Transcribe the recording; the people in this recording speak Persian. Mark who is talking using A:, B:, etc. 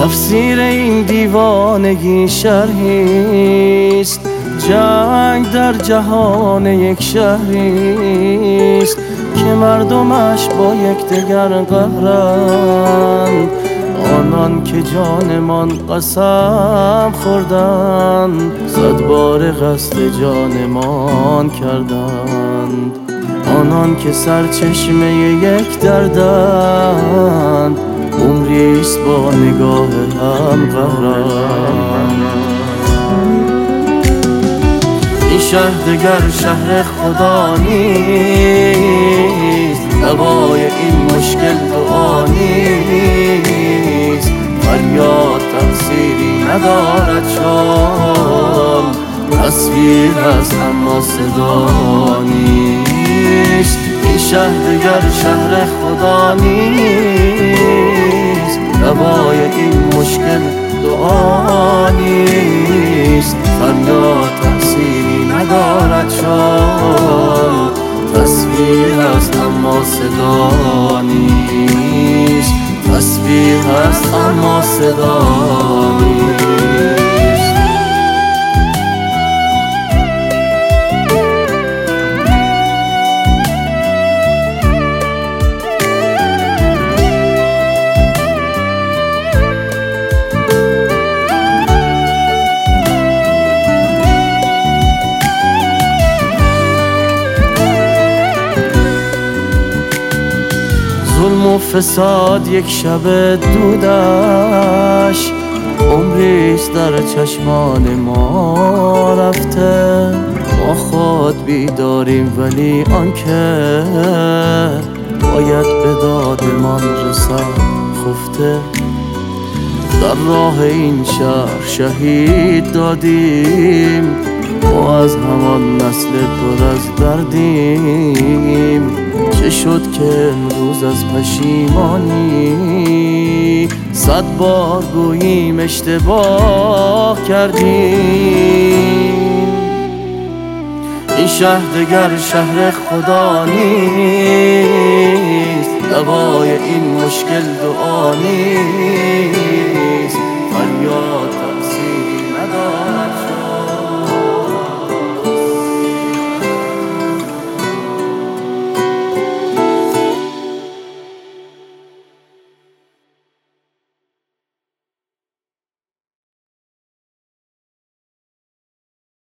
A: تفسیر این دیوانگی شرحیست، جنگ در جهان یک شهریست که مردمش با یکدیگر قهرند. آنان که جانمان قسم خوردند، 100 بار قصد جانمان کردند. آنان که سرچشمه یک دردند، عمریست با نگاه هم قهرند. این شهر دگر شهر خدا نیست، دوای این مشکل دعا نیست. فریاد تقصیری ندارد چون تصویر هست اما صدا نیست. این شهر دگر شهر خدا نیست، دوای این مشکل دعا نیست. فریاد تقصیری ندارد چون تصویر هست اما صدا نیست. تصویر هست اما صدا نیست. ظلم و فساد یک شب دودش، عمریست در چشمان ما رفته. ما خود بیداریم ولی آنکه باید به دادمان رسد خفته. در راه این شهر شهید دادیم، ما از همان نسل پر از دردیم. چه شد که امروز از پشیمانی 100 بار گوییم اشتباه کردیم. این شهر دگر شهر خدا نیست، دوای این مشکل دعا نیست. فریاد